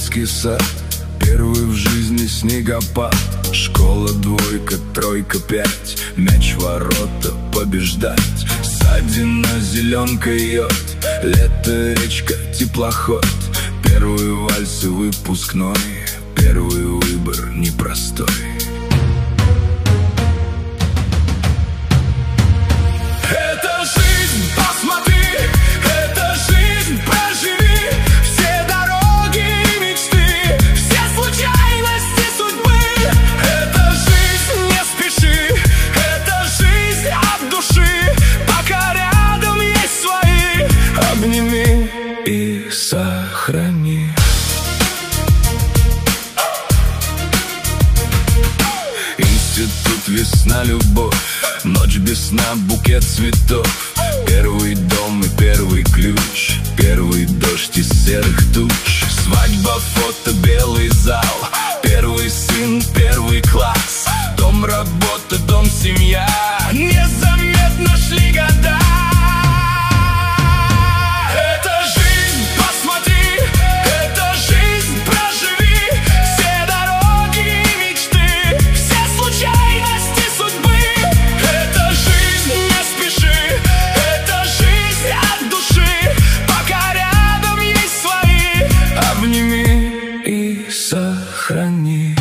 детский сад, первый в жизни снегопад. Школа двойка, тройка, пять, мяч в ворота побеждать. Ссадина, зеленка, йод, лето, речка, теплоход. Первый вальс и выпускной, первый выбор непростой. Это жизнь, посмотри, это жизнь, проживи. Все дороги и мечты, все случайности судьбы. Это жизнь, не спеши, это жизнь от души. Пока рядом есть свои, обними и сохрани. Институт, весна, любовь, ночь без сна, букет цветов. Первый дом и первый ключ, первый дождь из серых туч. Свадьба, фото, белый зал, первый сын, первый класс. Дом, работа, дом, семья, незаметно шли года. Это жизнь, посмотри, это жизнь, проживи. Все дороги и мечты, все случайности судьбы. Это жизнь, не спеши, это жизнь от души. Пока рядом есть свои, обними и сохрани.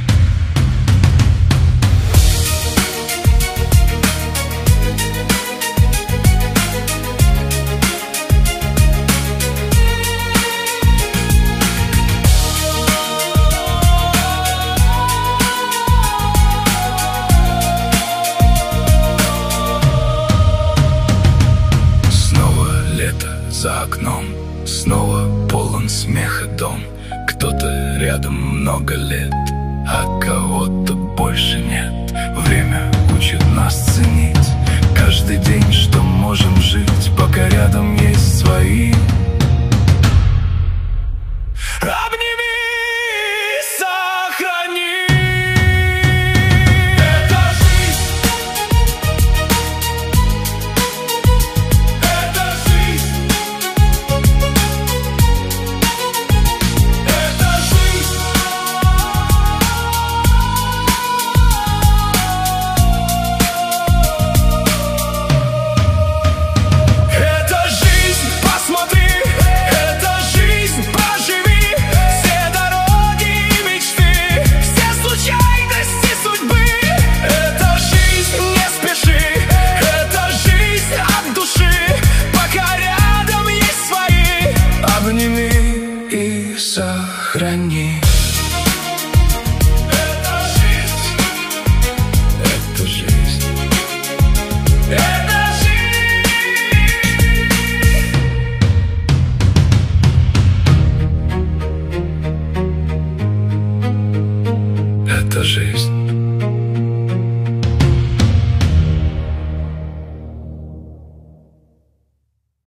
За окном снова полон смеха дом. Кто-то рядом много лет, а кого-то больше нет. Время учит нас ценить каждый день, что можем жить, пока рядом есть свои. Обними и сохрани. Это жизнь, это жизнь. Сохрани. Это жизнь, это жизнь, это жизнь, это жизнь.